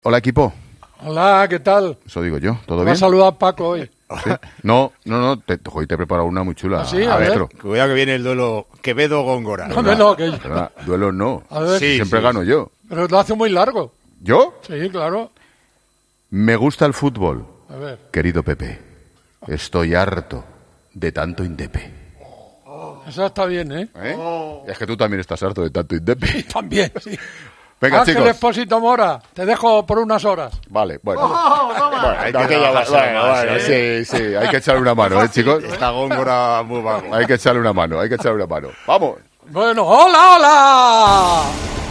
Hola, equipo. Hola, ¿qué tal? Eso digo yo, ¿todo Me bien? ha saludado a Paco hoy. ¿Sí? No, te he preparado una muy chula. ¿Ah, sí? A ver. Cuidado que viene el duelo Quevedo-Góngora. No, que... Perdona, duelo no. A ver. Sí, Siempre gano yo. Pero lo hace muy largo. ¿Yo? Sí, claro. Me gusta el fútbol, A ver. querido Pepe. Estoy harto de tanto indepe. Esa está bien, ¿eh? Es que tú también estás harto de tanto indepe. También, sí. Venga, Ángel chicos. Expósito Mora, te dejo por unas horas. Vale, bueno. Hay que Sí, hay que echarle una mano, chicos. Está Góngora muy bajo. Hay que echarle una mano. ¡Vamos! Bueno, ¡hola!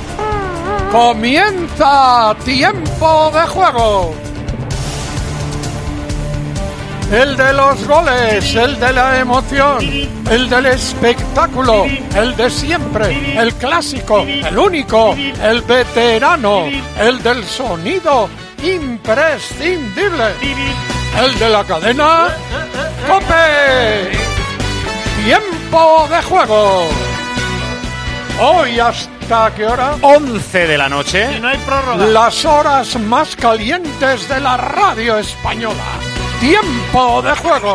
Comienza tiempo de juego. El de los goles, el de la emoción, el del espectáculo, el de siempre, el clásico, el único, el veterano, el del sonido imprescindible, el de la cadena ¡COPE! Tiempo de juego. Hoy hasta ¿qué hora? 11 de la noche. No hay prórroga. Las horas más calientes de la radio española. Tiempo de juego.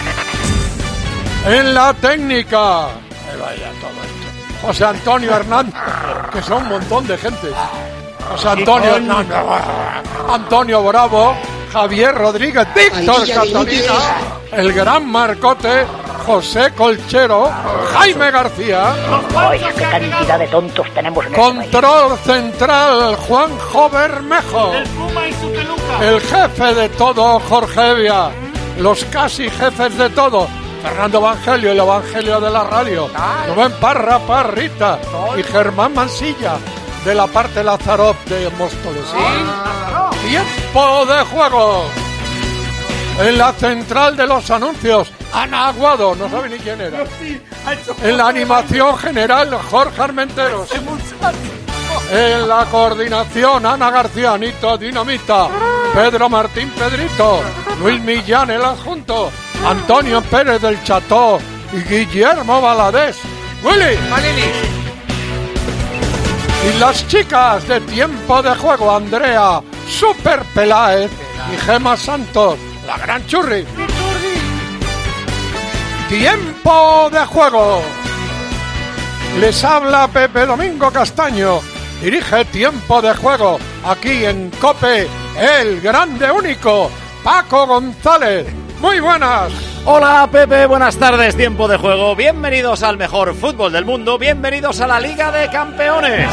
En la técnica. Vaya todo esto. José Antonio Hernández, que son un montón de gente. José Antonio Hernández, Antonio Bravo, Javier Rodríguez, Víctor Catalina, el gran Marcote, José Colchero, Jaime García. ¡Ay, qué cantidad de tontos tenemos en este país! Control central, Juanjo Bermejo. El Puma y su peluca. El jefe de todo, Jorge Evia. Los casi jefes de todo, Fernando Evangelio, el Evangelio de la radio. Rubén Parra, Parrita. Y Germán Mansilla, de la parte Lazarov de Móstoles. Tiempo de juego. En la central de los anuncios, Ana Aguado, no sabe ni quién era. En la animación general, Jorge Armenteros. En la coordinación, Ana García, Anito Dinamita, Pedro Martín Pedrito, Luis Millán, el adjunto, Antonio Pérez del Cható y Guillermo Valadés. ¡Willy! Y las chicas de tiempo de juego, Andrea Super Peláez y Gema Santos, la gran Churri. Tiempo de juego. Les habla Pepe Domingo Castaño. Dirige Tiempo de Juego aquí en COPE, el grande único, Paco González. Muy buenas. Hola Pepe, buenas tardes, Tiempo de Juego. Bienvenidos al mejor fútbol del mundo. Bienvenidos a la Liga de Campeones.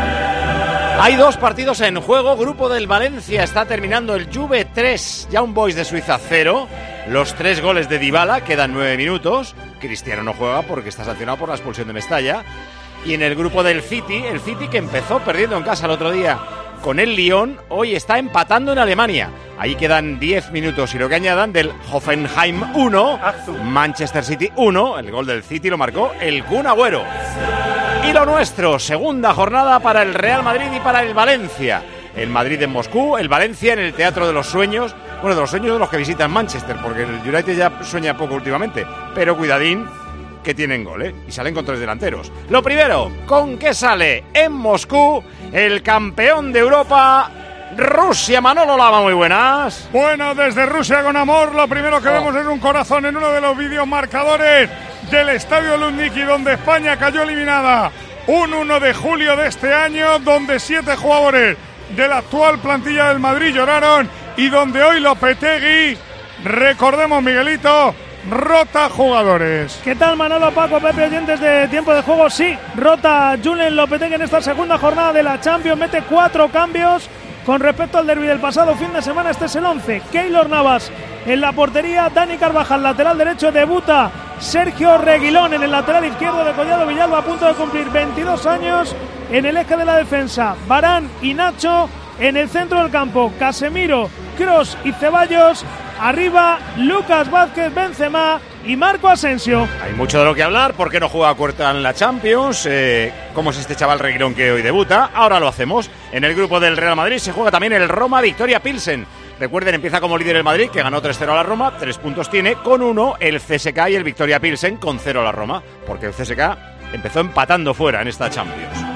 Hay dos partidos en juego. Grupo del Valencia está terminando el Juve 3, Young Boys de Suiza 0. Los 3 goles de Dybala, quedan 9 minutos. Cristiano no juega porque está sancionado por la expulsión de Mestalla. Y en el grupo del City, el City que empezó perdiendo en casa el otro día con el Lyon, hoy está empatando en Alemania. Ahí quedan 10 minutos y lo que añadan del Hoffenheim 1, Manchester City 1, el gol del City lo marcó el Kun Agüero. Y lo nuestro, segunda jornada para el Real Madrid y para el Valencia. El Madrid en Moscú, el Valencia en el Teatro de los Sueños. Bueno, de los sueños de los que visitan Manchester, porque el United ya sueña poco últimamente. Pero cuidadín, que tienen gol, ¿eh? Y salen con 3 delanteros. Lo primero, ¿con qué sale en Moscú el campeón de Europa, Rusia? Manolo Lama, muy buenas. Bueno, desde Rusia con amor, lo primero que vemos es un corazón en uno de los videomarcadores del Estadio Lundiki, donde España cayó eliminada un 1 de julio de este año, donde 7 jugadores de la actual plantilla del Madrid lloraron y donde hoy Lopetegui, recordemos Miguelito, rota jugadores. ¿Qué tal, Manolo, Paco, Pepe, oyentes de Tiempo de Juego? Sí, rota Julen Lopetegui en esta segunda jornada de la Champions. Mete 4 cambios con respecto al derbi del pasado fin de semana. Este es el 11. Keylor Navas en la portería, Dani Carvajal, lateral derecho, debuta Sergio Reguilón en el lateral izquierdo de Collado Villalba, a punto de cumplir 22 años en el eje de la defensa. Varane y Nacho en el centro del campo, Casemiro, Kroos y Ceballos. Arriba, Lucas Vázquez, Benzema y Marco Asensio. Hay mucho de lo que hablar. ¿Por qué no juega Cuerta en la Champions? ¿Cómo es este chaval Reguilón que hoy debuta? Ahora lo hacemos. En el grupo del Real Madrid se juega también el Roma Victoria Pilsen. Recuerden, empieza como líder el Madrid, que ganó 3-0 a la Roma. 3 puntos tiene, con 1 el CSKA y el Victoria Pilsen, con 0 a la Roma. Porque el CSKA empezó empatando fuera en esta Champions.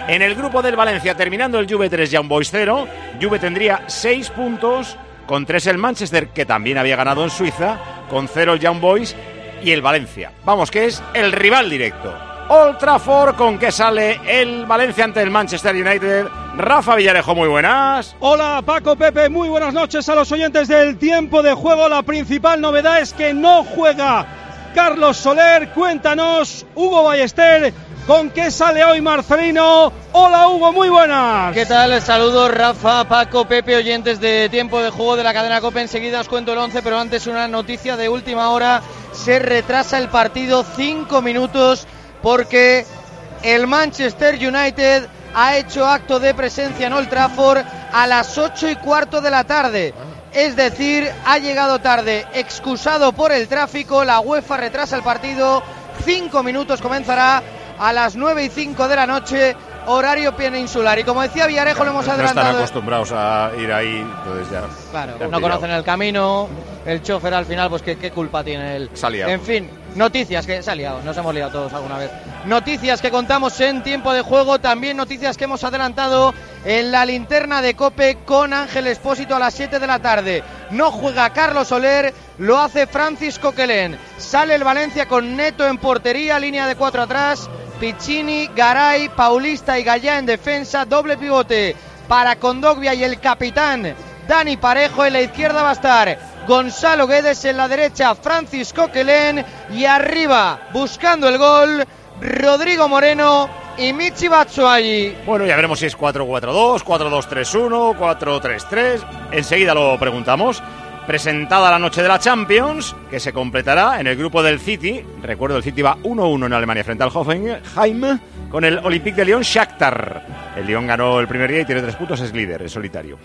En el grupo del Valencia, terminando el Juve 3, Young Boys 0, Juve tendría 6 puntos, con 3 el Manchester, que también había ganado en Suiza, con 0 el Young Boys y el Valencia. Vamos, que es el rival directo. Old Trafford, ¿con qué sale el Valencia ante el Manchester United? Rafa Villarejo, muy buenas. Hola Paco, Pepe, muy buenas noches a los oyentes del Tiempo de Juego. La principal novedad es que no juega Carlos Soler. Cuéntanos, Hugo Ballester, ¿con qué sale hoy Marcelino? Hola Hugo, muy buenas. ¿Qué tal? Saludos Rafa, Paco, Pepe, oyentes de Tiempo de Juego de la cadena COPE. Enseguida os cuento el 11, pero antes una noticia de última hora. Se retrasa el partido 5 minutos porque el Manchester United ha hecho acto de presencia en Old Trafford a las 8:15 de la tarde. Es decir, ha llegado tarde, excusado por el tráfico. La UEFA retrasa el partido 5 minutos, comenzará a las 9:05 de la noche, horario peninsular. Y como decía Villarejo, lo hemos adelantado. No están acostumbrados a ir ahí, entonces ya. Claro, no conocen el camino, el chofer al final, pues qué culpa tiene él. En fin, noticias que se ha liado, nos hemos liado todos alguna vez. Noticias que contamos en Tiempo de Juego, también noticias que hemos adelantado en la linterna de COPE con Ángel Expósito a las 7 de la tarde. No juega Carlos Soler, lo hace Francis Coquelin. Sale el Valencia con Neto en portería, línea de 4 atrás, Piccini, Garay, Paulista y Gallá en defensa, doble pivote para Kondogbia y el capitán Dani Parejo. En la izquierda va a estar Gonzalo Guedes, en la derecha Francis Coquelin y arriba, buscando el gol, Rodrigo Moreno y Michy Batshuayi. Bueno, ya veremos si es 4-4-2, 4-2-3-1, 4-3-3. Enseguida lo preguntamos. Presentada la noche de la Champions, que se completará en el grupo del City. Recuerdo, el City va 1-1 en Alemania frente al Hoffenheim con el Olympique de Lyon Shakhtar. El Lyon ganó el primer día y tiene 3 puntos, es líder, es solitario.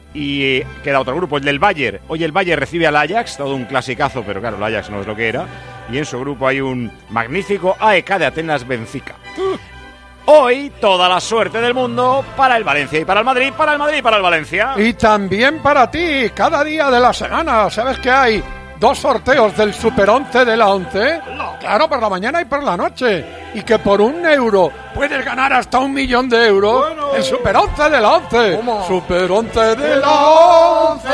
Y queda otro grupo, el del Bayern. Hoy el Bayern recibe al Ajax, todo un clasicazo, pero claro, el Ajax no es lo que era. Y en su grupo hay un magnífico AEK de Atenas Benfica. Hoy toda la suerte del mundo para el Valencia y para el Madrid, para el Madrid y para el Valencia. Y también para ti, cada día de la semana. ¿Sabes que hay 2 sorteos del Super 11 de la 11? Claro, por la mañana y por la noche. Y que por €1 puedes ganar hasta 1.000.000 de euros. Bueno. El Super 11 de la 11. ¿Cómo? Super 11 de la 11.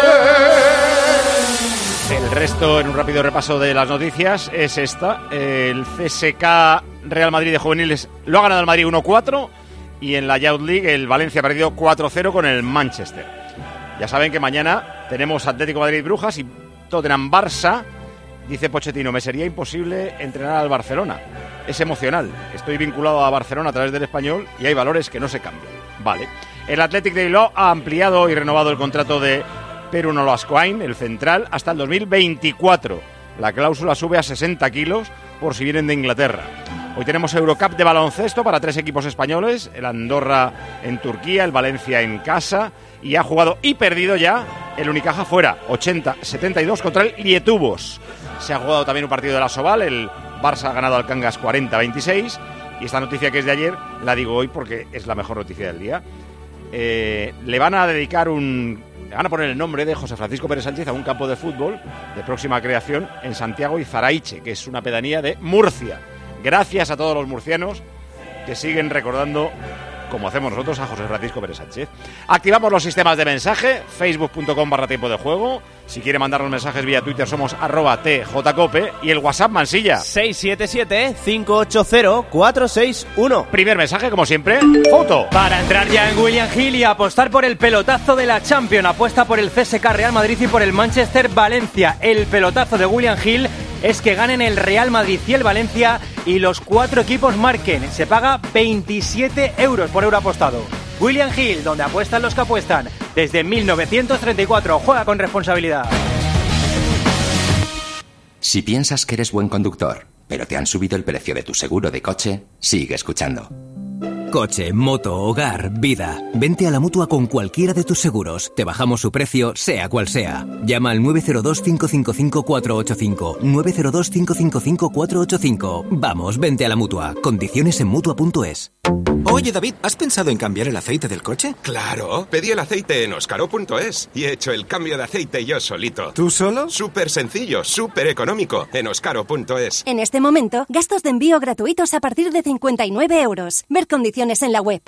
El resto, en un rápido repaso de las noticias, es esta. El CSKA Real Madrid de juveniles lo ha ganado el Madrid 1-4 y en la Youth League el Valencia ha perdido 4-0 con el Manchester. Ya saben que mañana tenemos Atlético Madrid-Brujas y Tottenham-Barça. Dice Pochettino, me sería imposible entrenar al Barcelona. Es emocional. Estoy vinculado a Barcelona a través del Español y hay valores que no se cambian. Vale. El Athletic de Bilbao ha ampliado y renovado el contrato de Perú Nolascoain, el central, hasta el 2024. La cláusula sube a 60 kilos por si vienen de Inglaterra. Hoy tenemos Eurocup de baloncesto para 3 equipos españoles, el Andorra en Turquía, el Valencia en casa, y ha jugado y perdido ya el Unicaja fuera, 80-72 contra el Lietuvos. Se ha jugado también un partido de la Soval, el Barça ha ganado al Cangas 40-26, y esta noticia que es de ayer la digo hoy porque es la mejor noticia del día. Le van a dedicar le van a poner el nombre de José Francisco Pérez Sánchez a un campo de fútbol de próxima creación en Santiago y Zaraiche, que es una pedanía de Murcia. Gracias a todos los murcianos que siguen recordando, como hacemos nosotros, a José Francisco Pérez Sánchez. Activamos los sistemas de mensaje, facebook.com/tiempo de juego. Si quiere mandarnos mensajes vía Twitter somos @tjcope y el WhatsApp Mansilla 677-580-461. Primer mensaje, como siempre, foto. Para entrar ya en William Hill y apostar por el pelotazo de la Champions, apuesta por el CSKA Real Madrid y por el Manchester Valencia. El pelotazo de William Hill es que ganen el Real Madrid y el Valencia y los 4 equipos marquen. Se paga 27 euros por euro apostado. William Hill, donde apuestan los que apuestan. Desde 1934, juega con responsabilidad. Si piensas que eres buen conductor, pero te han subido el precio de tu seguro de coche, sigue escuchando. Coche, moto, hogar, vida. Vente a la Mutua con cualquiera de tus seguros. Te bajamos su precio, sea cual sea. Llama al 902-555-485. 902-555-485. Vamos, vente a la Mutua. Condiciones en Mutua.es. Oye, David, ¿has pensado en cambiar el aceite del coche? Claro, pedí el aceite en Oscaro.es y he hecho el cambio de aceite yo solito. ¿Tú solo? Súper sencillo, súper económico, en Oscaro.es. En este momento, gastos de envío gratuitos a partir de 59 euros. Ver condiciones condiciones en la web.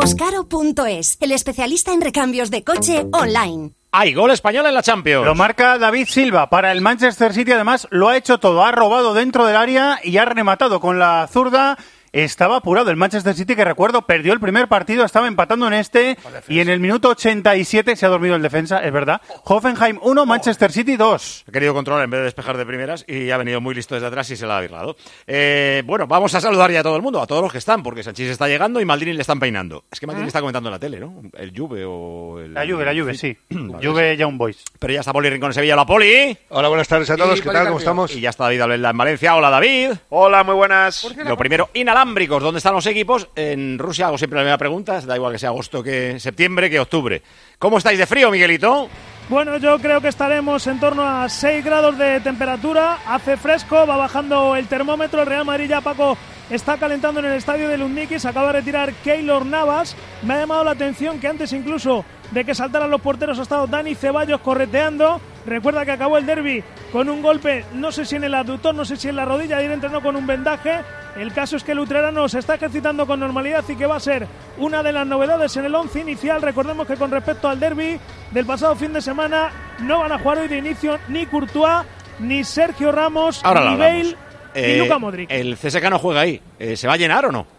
Oscaro.es, el especialista en recambios de coche online. Hay gol español en la Champions. Lo marca David Silva para el Manchester City. Además, lo ha hecho todo. Ha robado dentro del área y ha rematado con la zurda. Estaba apurado el Manchester City, que recuerdo, perdió el primer partido, estaba empatando en este, y en el minuto 87 se ha dormido el defensa, es verdad. Hoffenheim 1, Manchester City 2. Ha querido controlar en vez de despejar de primeras y ha venido muy listo desde atrás y se la ha virlado. Bueno, vamos a saludar ya a todo el mundo, a todos los que están, porque Sanchís está llegando y Maldini le están peinando. Es que Maldini está comentando en la tele, ¿no? El Juve o el... La Juve, sí. Vale, Juve Young Boys. Pero ya está Poli Rincón en Sevilla. Hola, Poli. Hola, buenas tardes a todos. ¿Qué tal? ¿Cómo estamos? Y ya está David Albelda en Valencia. Hola, David. Hola, muy buenas. Lo primero, inalámbricos. ¿Dónde están los equipos? En Rusia hago siempre la misma pregunta. Da igual que sea agosto, que septiembre, que octubre. ¿Cómo estáis de frío, Miguelito? Bueno, yo creo que estaremos en torno a 6 grados de temperatura. Hace fresco, va bajando el termómetro. El Real Madrid ya, Paco, está calentando en el estadio de Lundniki. Se acaba de retirar Keylor Navas. Me ha llamado la atención que antes incluso de que saltaran los porteros ha estado Dani Ceballos correteando. Recuerda que acabó el derbi con un golpe, no sé si en el abductor, no sé si en la rodilla. Ayer entrenó con un vendaje. El caso es que el utrerano se está ejercitando con normalidad y que va a ser una de las novedades en el 11 inicial. Recordemos que con respecto al derbi del pasado fin de semana no van a jugar hoy de inicio ni Courtois, ni Sergio Ramos, ni Bale, ni Luka Modric. ¿El CSKA no juega ahí? ¿Se va a llenar o no?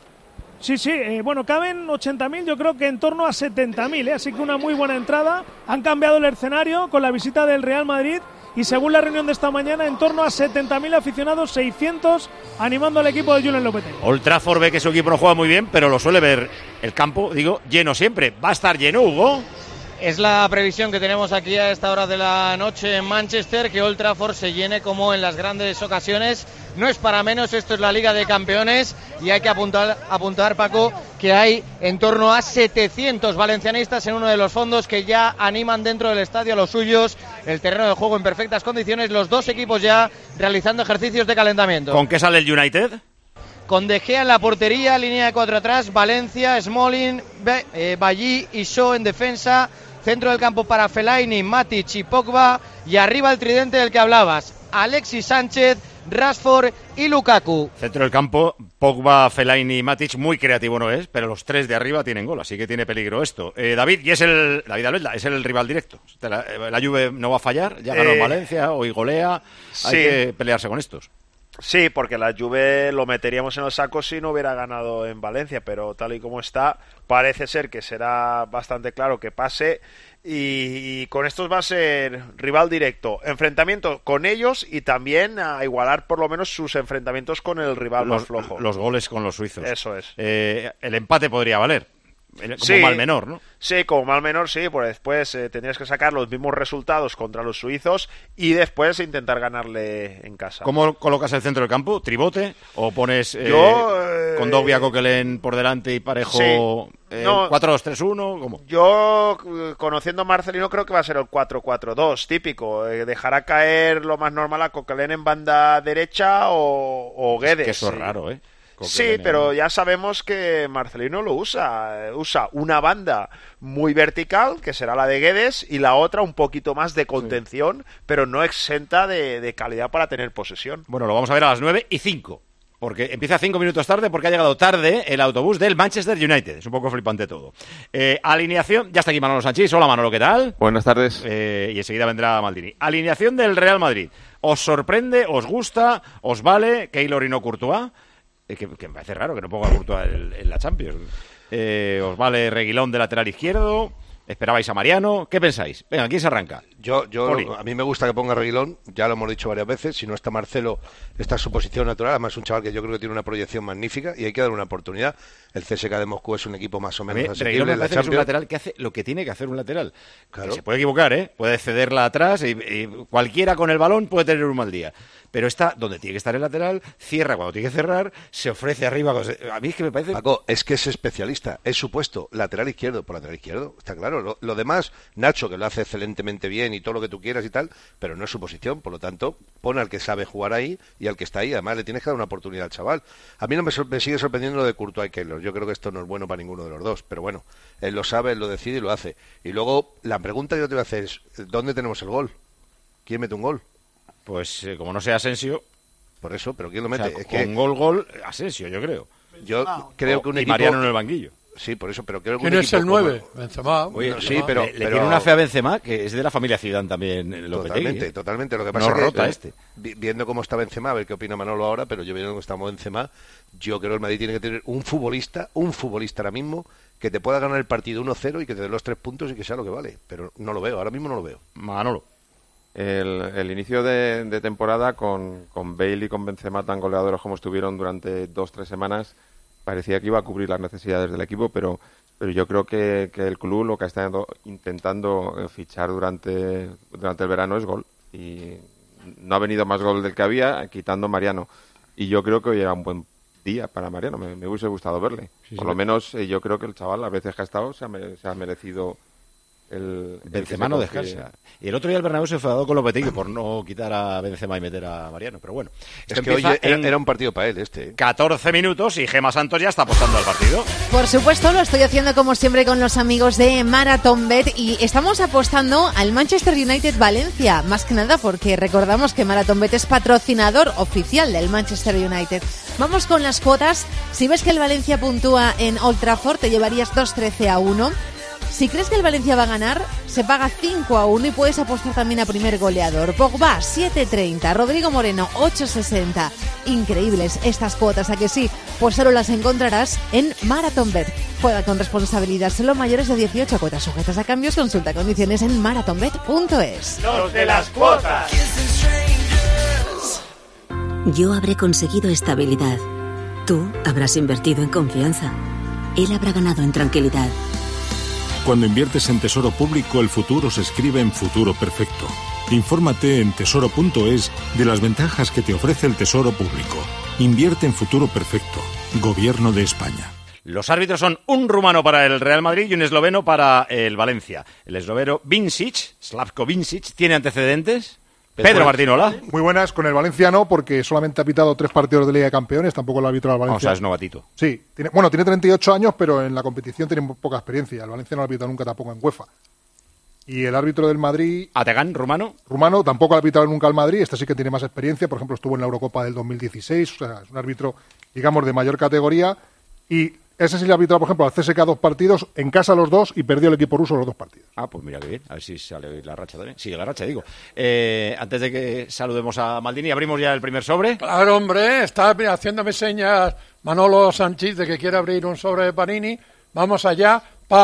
Sí, bueno, caben 80.000, yo creo que en torno a 70.000, así que una muy buena entrada. Han cambiado el escenario con la visita del Real Madrid y según la reunión de esta mañana, en torno a 70.000 aficionados, 600 animando al equipo de Julen Lopetegui. Old Trafford ve que su equipo no juega muy bien, pero lo suele ver el campo, lleno siempre. ¿Va a estar lleno, Hugo? Es la previsión que tenemos aquí a esta hora de la noche en Manchester, que Old Trafford se llene como en las grandes ocasiones. No es para menos, esto es la Liga de Campeones y hay que apuntar, Paco, que hay en torno a 700 valencianistas en uno de los fondos que ya animan dentro del estadio a los suyos. El terreno de juego en perfectas condiciones, los dos equipos ya realizando ejercicios de calentamiento. ¿Con qué sale el United? Con De Gea en la portería, línea de 4 atrás, Valencia, Smalling, Bailly y Shaw en defensa. Centro del campo para Fellaini, Matic y Pogba. Y arriba el tridente del que hablabas, Alexis Sánchez, Rashford y Lukaku. Centro del campo, Pogba, Fellaini y Matic, muy creativo no es, pero los tres de arriba tienen gol, así que tiene peligro esto. David, David Albelda, es el rival directo. La Juve no va a fallar, ya ganó en Valencia, hoy golea, hay que pelearse con estos. Sí, porque la Juve lo meteríamos en los sacos si no hubiera ganado en Valencia, pero tal y como está, parece ser que será bastante claro que pase y con estos va a ser rival directo. Enfrentamiento con ellos y también a igualar por lo menos sus enfrentamientos con el rival más flojo. Los goles con los suizos. Eso es. El empate podría valer. Como mal menor, ¿no? Sí, como mal menor, sí, pues después tendrías que sacar los mismos resultados contra los suizos y después intentar ganarle en casa. ¿Cómo colocas el centro del campo? ¿Tribote? ¿O pones con Dogbia, Coquelin por delante y Parejo 4-2-3-1? ¿Cómo? Yo, conociendo a Marcelino, creo que va a ser el 4-4-2, típico. Dejará caer lo más normal a Coquelin en banda derecha o Guedes. Que eso es raro, ¿eh? Sí, pero ya sabemos que Marcelino lo usa una banda muy vertical, que será la de Guedes, y la otra un poquito más de contención, pero no exenta de calidad para tener posesión. Bueno, lo vamos a ver a las 9:05, porque empieza 5 minutos tarde, porque ha llegado tarde el autobús del Manchester United. Es un poco flipante todo. Alineación, ya está aquí Manolo Sanchís. Hola Manolo, ¿qué tal? Buenas tardes. Y enseguida vendrá Maldini. Alineación del Real Madrid. ¿Os sorprende, os gusta, os vale Keylor y no Courtois? Que me parece raro que no ponga a Courtois en la Champions. ¿Os vale Reguilón de lateral izquierdo? ¿Esperabais a Mariano? ¿Qué pensáis? Venga, ¿quién se arranca? A mí me gusta que ponga Reguilón, ya lo hemos dicho varias veces. Si no está Marcelo, está en su posición natural. Además, es un chaval que yo creo que tiene una proyección magnífica y hay que darle una oportunidad. El CSKA de Moscú es un equipo más o menos asequible. Reguilón me parece que es un lateral que hace lo que tiene que hacer un lateral. Claro. Se puede equivocar, ¿eh? Puede cederla atrás y cualquiera con el balón puede tener un mal día. Pero está donde tiene que estar el lateral, cierra cuando tiene que cerrar, se ofrece arriba. A mí es que me parece... Paco, es que es especialista, es su puesto, lateral izquierdo por lateral izquierdo, está claro. Lo demás, Nacho, que lo hace excelentemente bien y todo lo que tú quieras y tal, pero no es su posición, por lo tanto, pon al que sabe jugar ahí y al que está ahí. Además, le tienes que dar una oportunidad al chaval. A mí no me sigue sorprendiendo lo de Courtois y Keylor. Yo creo que esto no es bueno para ninguno de los dos, pero bueno, él lo sabe, él lo decide y lo hace. Y luego, la pregunta que yo te voy a hacer es, ¿dónde tenemos el gol? ¿Quién mete un gol? Pues como no sea Asensio... Por eso, pero ¿quién lo mete? O sea, con gol, Asensio, yo creo. Yo creo que un equipo... Mariano en el banquillo. Sí, por eso, pero creo que ¿Quién es el 9? Benzema. Oye, no, sí, pero le tiene una fe a Benzema que es de la familia Zidane también. Totalmente. Lo que pasa es que viendo cómo está Benzema, a ver qué opina Manolo ahora, pero yo viendo cómo está Benzema, yo creo que el Madrid tiene que tener un futbolista ahora mismo que te pueda ganar el partido 1-0 y que te dé los 3 puntos y que sea lo que vale. Pero no lo veo, ahora mismo no lo veo. Manolo. El inicio de temporada con Bale y con Benzema tan goleadores como estuvieron durante 2-3 semanas, parecía que iba a cubrir las necesidades del equipo, pero yo creo que el club lo que ha estado intentando fichar durante el verano es gol. Y no ha venido más gol del que había, quitando Mariano. Y yo creo que hoy era un buen día para Mariano, me hubiese gustado verle. Por lo menos yo creo que el chaval, a veces que ha estado, se ha merecido el Benzema no descansa. Y el otro día el Bernabéu se enfadó con Lopetegui por no quitar a Benzema y meter a Mariano, pero bueno. Es que hoy era un partido para él 14 minutos y Gemma Santos ya está apostando al partido. Por supuesto, lo estoy haciendo como siempre con los amigos de MarathonBet y estamos apostando al Manchester United Valencia, más que nada porque recordamos que MarathonBet es patrocinador oficial del Manchester United. Vamos con las cuotas. Si ves que el Valencia puntúa en Old Trafford, te llevarías 2-13-1. Si crees que el Valencia va a ganar, se paga 5-1 y puedes apostar también a primer goleador. Pogba, 7.30. Rodrigo Moreno, 8.60. Increíbles estas cuotas, ¿a que sí? Pues solo las encontrarás en MarathonBet. Juega con responsabilidad, solo mayores de 18, cuotas sujetas a cambios. Consulta condiciones en marathonbet.es. Los de las cuotas. Yo habré conseguido estabilidad. Tú habrás invertido en confianza. Él habrá ganado en tranquilidad. Cuando inviertes en Tesoro Público, el futuro se escribe en futuro perfecto. Infórmate en tesoro.es de las ventajas que te ofrece el Tesoro Público. Invierte en futuro perfecto. Gobierno de España. Los árbitros son un rumano para el Real Madrid y un esloveno para el Valencia. El esloveno Slavko Vincic, ¿tiene antecedentes? Pedro Martín, hola. Muy buenas, con el Valencia no, porque solamente ha pitado 3 partidos de Liga de Campeones, tampoco lo ha arbitrado al Valencia. O sea, es novatito. Sí, tiene 38 años, pero en la competición tiene poca experiencia. El Valencia no lo ha pitado nunca tampoco en UEFA. Y el árbitro del Madrid... ¿Ategán, rumano? Rumano, tampoco lo ha pitado nunca al Madrid, este sí que tiene más experiencia, por ejemplo, estuvo en la Eurocopa del 2016, o sea, es un árbitro, digamos, de mayor categoría, y ese sí le ha pitado, por ejemplo, al CSKA 2 partidos, en casa los 2, y perdió el equipo ruso los 2 partidos. Ah, pues mira qué bien, a ver si sale la racha también. Sigue la racha, digo. Antes de que saludemos a Maldini, ¿abrimos ya el primer sobre? Claro, hombre, está haciéndome señas Manolo Sánchez de que quiere abrir un sobre de Panini. Vamos allá.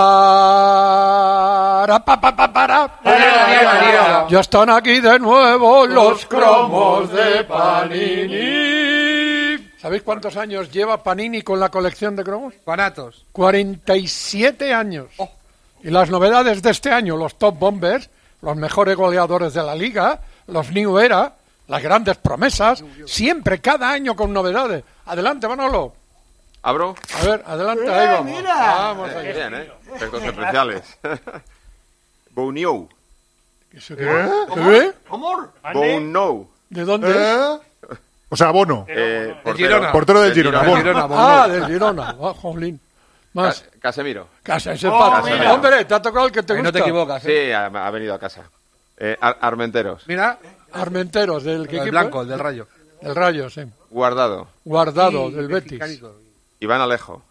Ya están aquí de nuevo los cromos de Panini. ¿Sabéis cuántos años lleva Panini con la colección de cromos? ¿Cuántos? 47 años. Oh. Y las novedades de este año, los Top Bombers, los mejores goleadores de la Liga, los New Era, las grandes promesas, siempre, cada año con novedades. Adelante, Manolo. ¿Abro? A ver, adelante, ahí vamos. Mira. Vamos allá. Bien, efectos especiales. Bouniou. ¿Qué? Bouniou. ¿De dónde? O sea, Bono. Girona. Portero del Girona. Del Girona. Jolín. Más. Casemiro. Casemiro. Hombre, te ha tocado el que te gusta. No te equivocas. Sí, ha venido a casa. Armenteros. Mira. Armenteros, ¿del qué equipo? El blanco, el del Rayo. El Rayo, sí. Guardado, del Betis. Iván Alejo.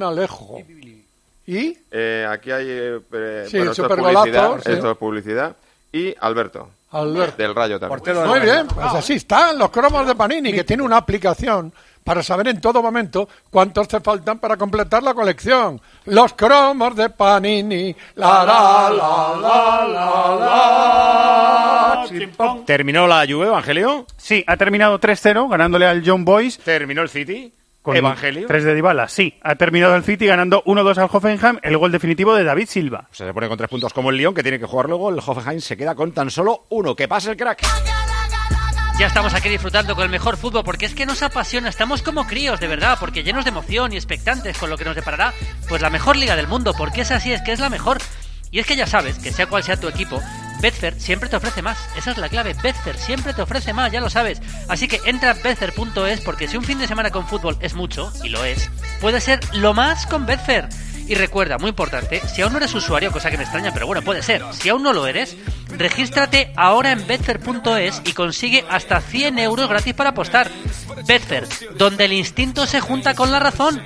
¿Y? Aquí hay... sí, bueno, el supergolazo. Esto es publicidad. Y Alberto. Del Rayo también. Muy bien, pues así están los cromos de Panini, que tiene una aplicación para saber en todo momento cuántos te faltan para completar la colección. Los cromos de Panini. ¿Terminó la Juve, Evangelio? Sí, ha terminado 3-0, ganándole al Young Boys. ¿Terminó el City? Con Evangelio. 3 de Dybala, sí. Ha terminado el City ganando 1-2 al Hoffenheim, el gol definitivo de David Silva. O sea, se pone con 3 puntos como el Lyon, que tiene que jugar luego. El Hoffenheim se queda con tan solo 1. ¡Que pase el crack! Ya estamos aquí disfrutando con el mejor fútbol, porque es que nos apasiona, estamos como críos, de verdad, porque llenos de emoción y expectantes con lo que nos deparará, pues la mejor liga del mundo, porque es así, es que es la mejor. Y es que ya sabes, que sea cual sea tu equipo, Betfair siempre te ofrece más. Esa es la clave, Betfair siempre te ofrece más, ya lo sabes. Así que entra a Betfair.es, porque si un fin de semana con fútbol es mucho, y lo es, puede ser lo más con Betfair. Y recuerda, muy importante, si aún no eres usuario, cosa que me extraña, pero bueno, puede ser, si aún no lo eres, regístrate ahora en Betfair.es y consigue hasta 100 euros gratis para apostar. Betfair, donde el instinto se junta con la razón.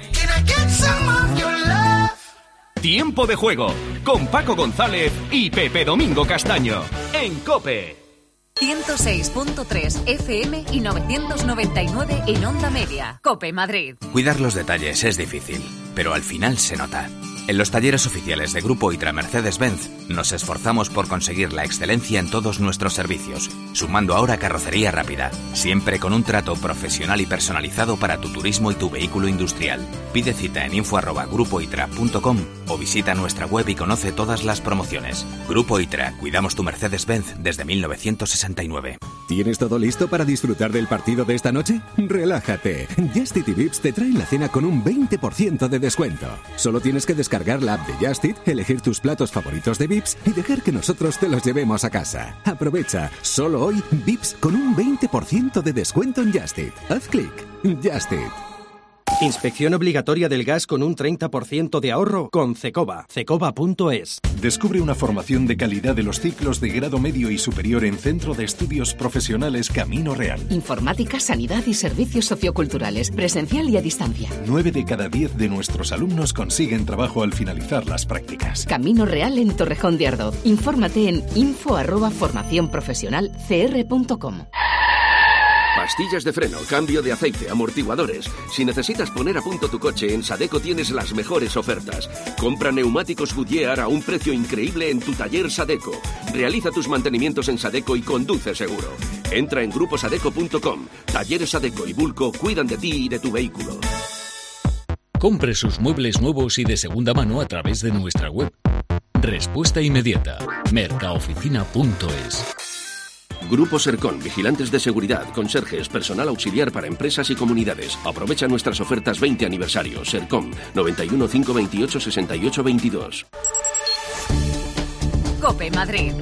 Tiempo de juego, con Paco González y Pepe Domingo Castaño, en COPE. 106.3 FM y 999 en Onda Media. COPE Madrid. Cuidar los detalles es difícil, pero al final se nota. En los talleres oficiales de Grupo ITRA Mercedes-Benz nos esforzamos por conseguir la excelencia en todos nuestros servicios, sumando ahora carrocería rápida, siempre con un trato profesional y personalizado para tu turismo y tu vehículo industrial. Pide cita en info@grupoitra.com o visita nuestra web y conoce todas las promociones. Grupo ITRA, cuidamos tu Mercedes-Benz desde 1969. ¿Tienes todo listo para disfrutar del partido de esta noche? Relájate. Just Eat y Vips te traen la cena con un 20% de descuento. Solo tienes que descargar la app de Just Eat, elegir tus platos favoritos de Vips y dejar que nosotros te los llevemos a casa. Aprovecha, solo hoy, Vips con un 20% de descuento en Just Eat. Haz clic. Just Eat. Inspección obligatoria del gas con un 30% de ahorro con Cecoba. Cecoba.es. Descubre una formación de calidad de los ciclos de grado medio y superior en Centro de Estudios Profesionales Camino Real. Informática, sanidad y servicios socioculturales, presencial y a distancia. 9 de cada 10 de nuestros alumnos consiguen trabajo al finalizar las prácticas. Camino Real en Torrejón de Ardoz. Infórmate en info@formacionprofesionalcr.com. Pastillas de freno, cambio de aceite, amortiguadores. Si necesitas poner a punto tu coche, en Sadeco tienes las mejores ofertas. Compra neumáticos Goodyear a un precio increíble en tu taller Sadeco. Realiza tus mantenimientos en Sadeco y conduce seguro. Entra en gruposadeco.com. Talleres Sadeco y Bulco cuidan de ti y de tu vehículo. Compre sus muebles nuevos y de segunda mano a través de nuestra web. Respuesta inmediata. Mercaoficina.es. Grupo Sercon, vigilantes de seguridad, conserjes, personal auxiliar para empresas y comunidades. Aprovecha nuestras ofertas 20 aniversario. Sercon, 91 528 68 22. COPE Madrid.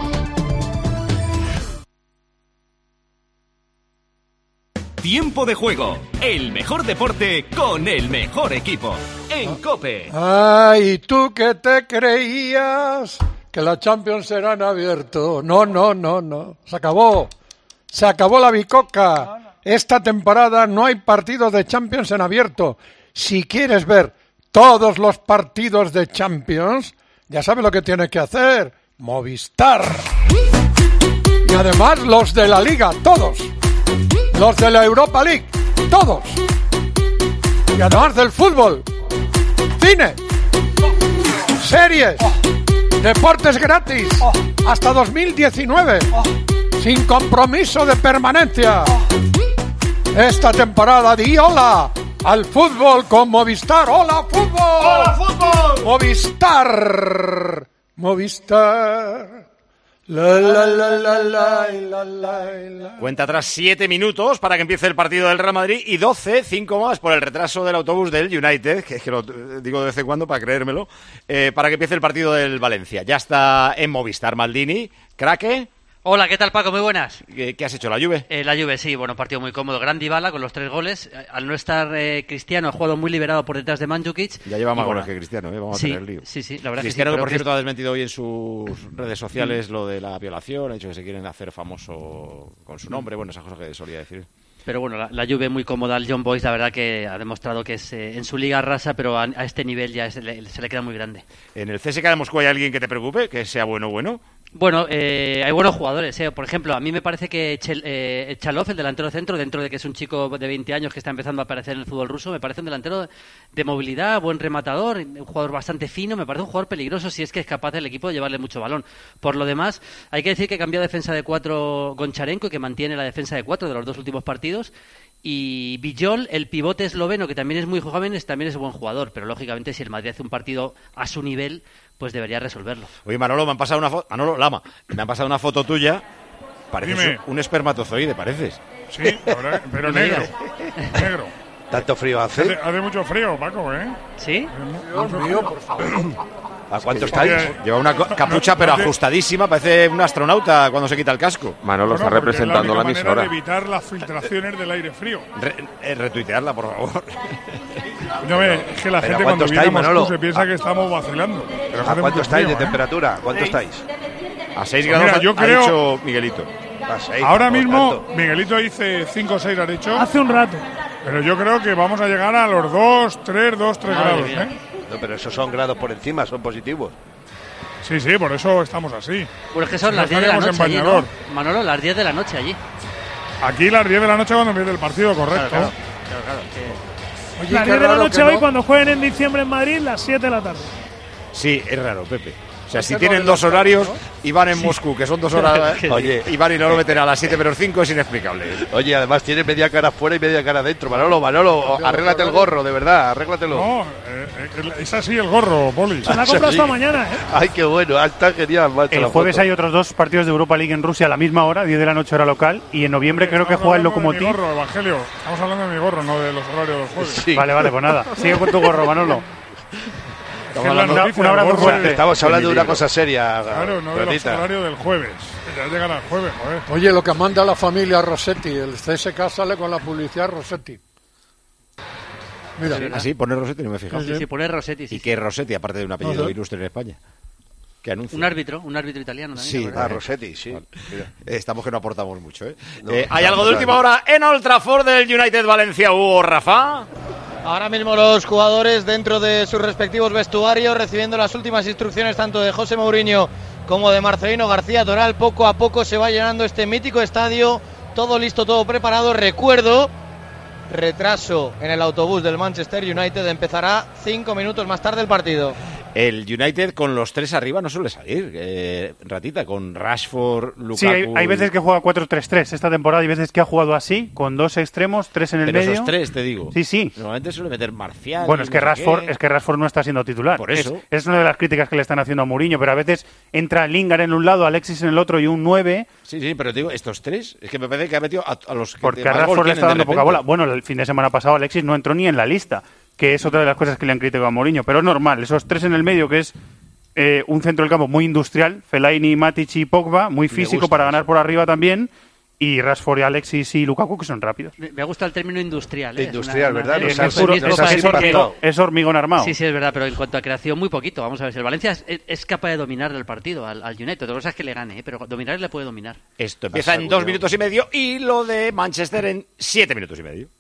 Tiempo de juego, el mejor deporte con el mejor equipo, en COPE. Ay, ¿tú qué te creías? Que la Champions será en abierto. No. Se acabó la bicoca. Esta temporada no hay partidos de Champions en abierto. Si quieres ver todos los partidos de Champions, ya sabes lo que tienes que hacer. Movistar. Y además los de la Liga, todos. Los de la Europa League, todos. Y además del fútbol. Cine. Series. Deportes gratis, hasta 2019, sin compromiso de permanencia. Esta temporada di hola al fútbol con Movistar. ¡Hola fútbol! ¡Hola fútbol! Movistar. La. Cuenta atrás 7 minutos para que empiece el partido del Real Madrid y 12, 5 más por el retraso del autobús del United, que es que lo digo de vez en cuando para creérmelo, para que empiece el partido del Valencia. Ya está en Movistar Maldini. Craque. Hola, ¿qué tal, Paco? Muy buenas. ¿Qué has hecho, la Juve? La Juve, sí, bueno, partido muy cómodo. Gran Dybala con los 3 goles. Al no estar Cristiano, ha jugado muy liberado por detrás de Mandzukic. Ya lleva más goles que Cristiano, vamos a tener lío. Sí, la verdad Cristiano, que sí. Por cierto, ha desmentido hoy en sus redes sociales lo de la violación, ha dicho que se quieren hacer famoso con su nombre, bueno, esas cosas que solía decir. Pero bueno, la Juve muy cómoda. El John Boyce, la verdad que ha demostrado que es en su liga arrasa, pero a este nivel ya se le queda muy grande. ¿En el CSKA de Moscú hay alguien que te preocupe, que sea bueno? Bueno, hay buenos jugadores. Por ejemplo, a mí me parece que Chalov, el delantero centro, dentro de que es un chico de 20 años que está empezando a aparecer en el fútbol ruso, me parece un delantero de movilidad, buen rematador, un jugador bastante fino, me parece un jugador peligroso si es que es capaz el equipo de llevarle mucho balón. Por lo demás, hay que decir que cambia defensa de 4 Goncharenko y que mantiene la defensa de 4 de los 2 últimos partidos. Y Villol, el pivote esloveno, que también es muy joven, también es buen jugador, pero lógicamente si el Madrid hace un partido a su nivel, pues debería resolverlo. Oye, Manolo, me han pasado una foto... Manolo Lama, me han pasado una foto tuya. Pareces un espermatozoide, pareces. Sí, pero negro. ¿Tanto frío hace? Hace mucho frío, Paco, ¿eh? ¿Sí? Mucho frío, por favor. ¿A cuánto estáis? Lleva una capucha pero ajustadísima, parece un astronauta cuando se quita el casco. Manolo está representando la emisora. De evitar las filtraciones del aire frío. Retuitearla, por favor. No, es que la gente cuando viene a Moscú se piensa que estamos vacilando. ¿A cuánto estáis de temperatura? ¿Cuánto estáis? A 6 grados, mira, yo ha creo, dicho Miguelito. A 6, ahora mismo, Miguelito dice 5 o 6, ¿has dicho? Hace un rato. Pero yo creo que vamos a llegar a los 2, 3 grados, ¿eh? No, pero esos son grados por encima, son positivos. Sí, por eso estamos así. Pues es que son las 10 de la noche allí, ¿no? Manolo, las 10 de la noche allí. Aquí las 10 de la noche cuando empieza el partido, correcto. Claro. Oye, las 10 de la noche hoy cuando jueguen en diciembre en Madrid, las 7 de la tarde. Sí, es raro, Pepe. O sea, si tienen 2 horarios y van en Moscú, que son 2 horas, oye, y van y no lo meten a las 7 menos 5, es inexplicable. Oye, además tiene media cara fuera y media cara dentro. Manolo, arréglate el gorro, de verdad, arréglatelo. No, es así el gorro, Poli. Se la ha comprado esta mañana, ¿eh? Ay, qué bueno, está genial, macho. El jueves hay otros 2 partidos de Europa League en Rusia a la misma hora, 10 de la noche hora local, y en noviembre creo que juega el Lokomotiv. Mi gorro, Evangelio. Estamos hablando de mi gorro, no de los horarios del jueves. Sí. Vale, pues nada. Sigue con tu gorro, Manolo. Un abrazo fuerte. Estamos hablando de una cosa seria. Claro, no de los horarios del jueves. Ya llegará el jueves, joder. Oye, lo que manda la familia Rossetti, el CSK sale con la publicidad Rossetti. Mira. Así, poner Rossetti, no me he fijado. Sí, poner Rossetti. ¿Y qué es Rossetti, aparte de un apellido ilustre en España? ¿Qué anuncio? Un árbitro italiano también. Sí, Rossetti, sí. Estamos que no aportamos mucho, ¿eh? No, ¿Hay algo de última hora en Old Trafford del United Valencia, Hugo, Rafa? Ahora mismo los jugadores dentro de sus respectivos vestuarios recibiendo las últimas instrucciones tanto de José Mourinho como de Marcelino García Toral. Poco a poco se va llenando este mítico estadio, todo listo, todo preparado. Recuerdo, retraso en el autobús del Manchester United, empezará 5 minutos más tarde el partido. El United con los 3 arriba no suele salir, Ratita, con Rashford, Lukaku... Sí, hay veces que juega 4-3-3 esta temporada y veces que ha jugado así, con 2 extremos, 3 en el medio. Pero esos 3, te digo. Sí. Normalmente suele meter Marcial... Bueno, es que Rashford no está siendo titular. Por eso. Es una de las críticas que le están haciendo a Mourinho, pero a veces entra Lingard en un lado, Alexis en el otro y un 9... Sí, pero te digo, estos 3, es que me parece que ha metido a los que... Porque a Rashford le está dando poca bola. Bueno, el fin de semana pasado Alexis no entró ni en la lista, que es otra de las cosas que le han criticado a Mourinho, pero es normal, esos 3 en el medio, que es un centro del campo muy industrial, Fellaini, Matic y Pogba, muy físico para ganar por arriba también, y Rashford, Alexis y Lukaku, que son rápidos. Me gusta el término industrial. Industrial, ¿verdad? Es hormigón armado. Sí, es verdad, pero en cuanto a creación, muy poquito. Vamos a ver, si el Valencia es capaz de dominar el partido al United. Otra cosa es que le gane, pero dominar le puede dominar. Esto empieza en 2 minutos y medio y lo de Manchester en 7 minutos y medio.